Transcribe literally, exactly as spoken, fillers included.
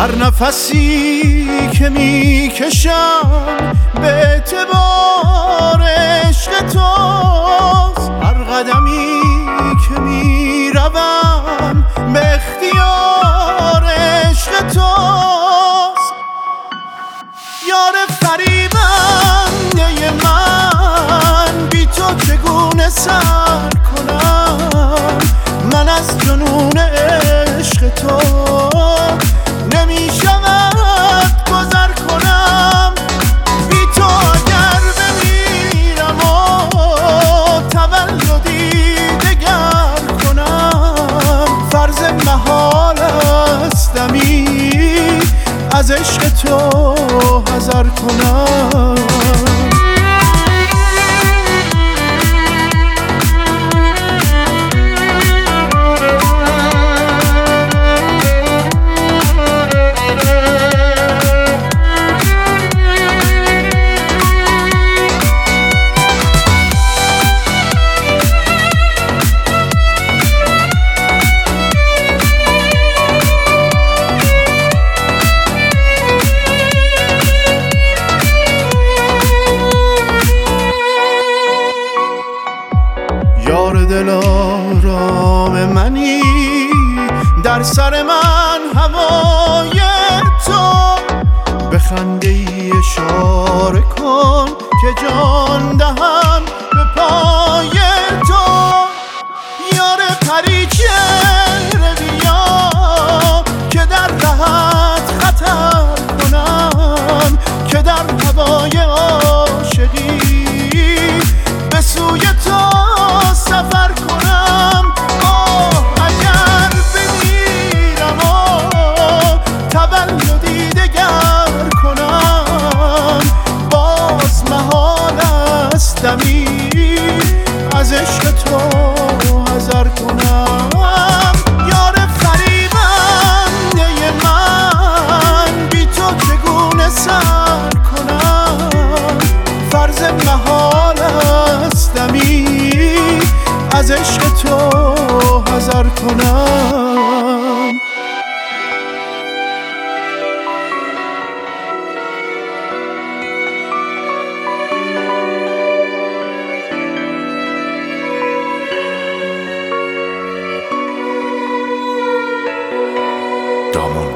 هر نفسی که میکشم به اعتبار عشق توست، هر قدمی که میروم به اختیار عشق توست. یار فریبنده من، بی تو چگونه سر کنم؟ من از جنون عشق تو نمیشود گذر کنم. بی تو اگر بمیرم و تولدی دگر کنم، فرض محال استمی از عشق تو حذر کنم. یار دلارام منی، در سر من هوای تو، به خنده ای اشاره کن که جان دهم به پای تو. یار پری چهره بیا که در رهت خطر کنم، که در هوای عاشقی به سوی تو سفر کنم. آه اگر بمیرم و تولدی دگر کنم، باز محال است دمی از عشق تو حذر کنم. یار فریبنده من، بی تو چگونه سر کنم؟ فرض محال است دمی از عشق تو حذر کنم. دامان